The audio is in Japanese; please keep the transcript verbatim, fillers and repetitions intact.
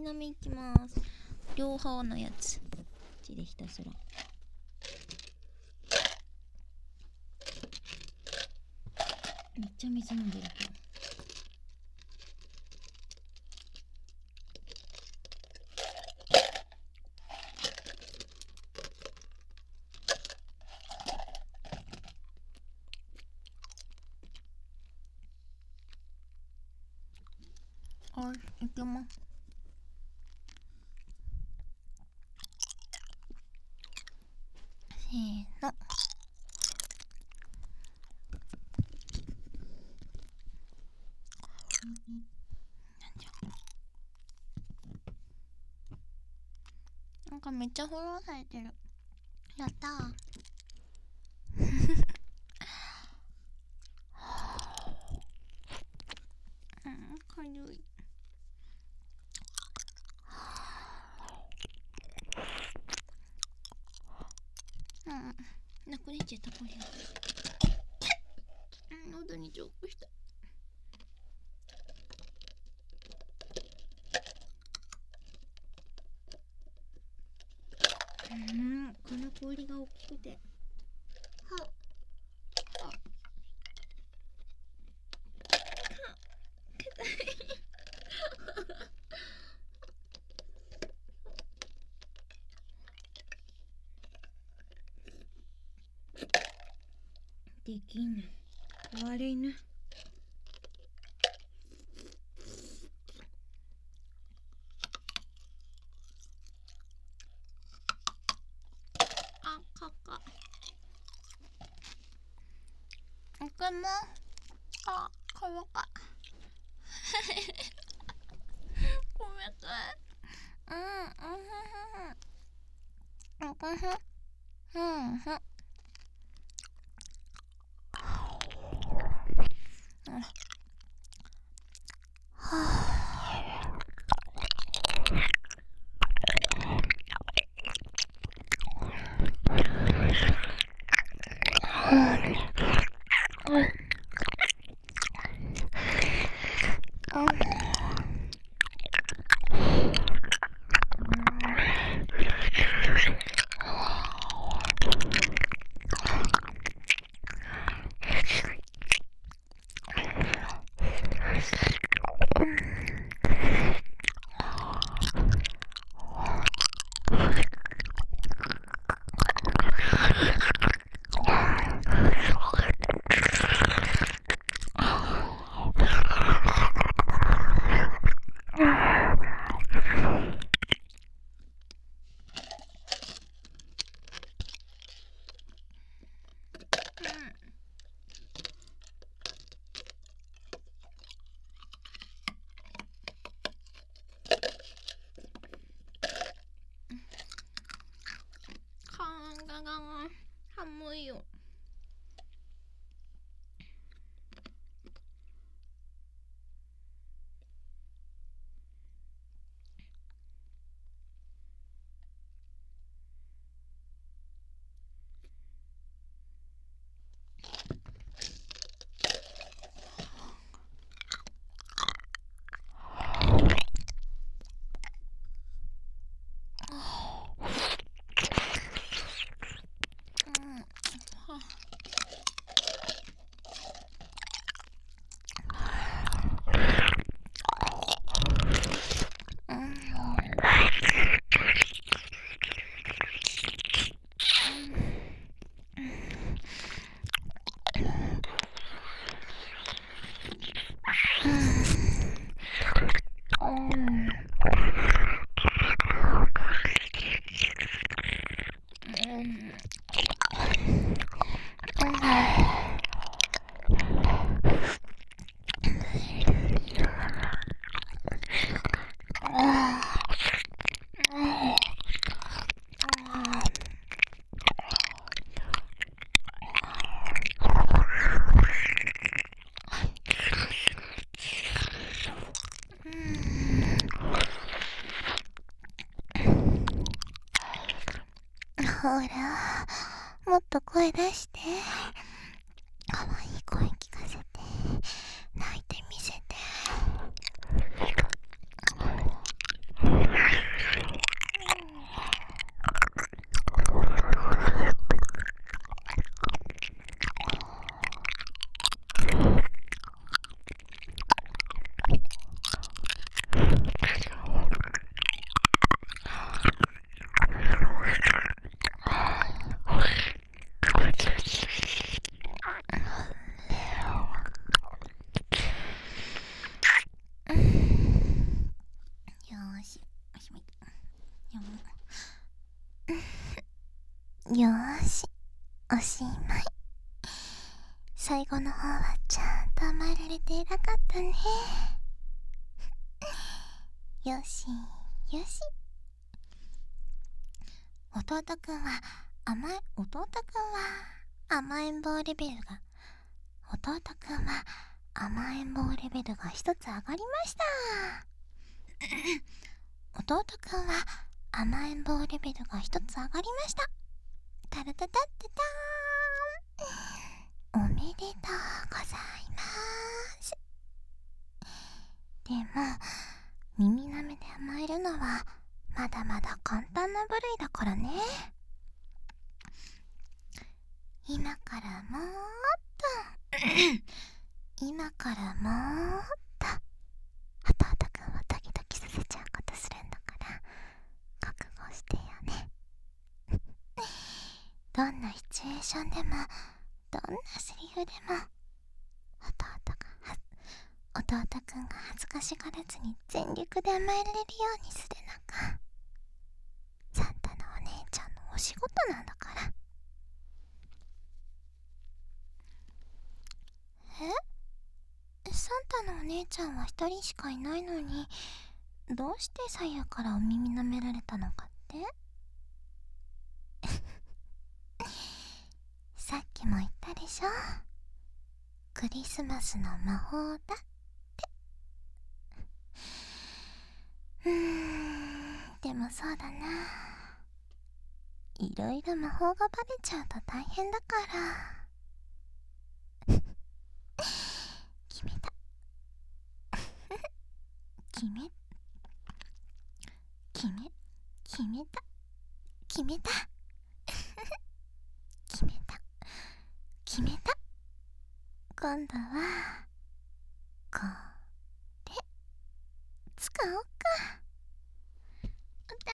なめいきます。両方のやつこっちでひたすらめっちゃ水飲んでるから。はい、いけます。せーの。なんかめっちゃフォローされてる。やったー。うん、かゆい。うん、なくなっちゃったこれ。うん、喉にチョークした。うん、この氷が大きくて。はっ。できぬ。割れぬ。あ、かか。おかも。あ、かわか。ごめんなさい。うん、うん、うん、うん、うん、うん、うん。はあ。がが寒いよ。ほら、もっと声出して。かわいい声聞かせて。泣いてみせて。 おしまい。よーし、おしまい。最後の方はちゃんと甘えられて偉かったね。よしよし。弟くんは甘え弟くんは甘えん坊レベルが弟くんは甘えん坊レベルが一つ上がりました。弟くんは甘えん坊レベルが一つ上がりました。タルタタッタターン、おめでとうございます。でも耳なめで甘えるのはまだまだ簡単な部類だからね。今からもっと今からもっと弟くんをドキドキさせちゃうことするんだから覚悟してよね。どんなシチュエーションでもどんなセリフでも弟がは弟くんが恥ずかしがらずに全力で甘えられるようにするのがサンタのお姉ちゃんのお仕事なんだから。えサンタのお姉ちゃんは一人しかいないのにどうして左右からお耳舐められたのかってさっきも言ったでしょ、クリスマスの魔法だって。うーんでもそうだな、いろいろ魔法がバレちゃうと大変だから決めた決め決め決めた決めた決めた決めた。今度は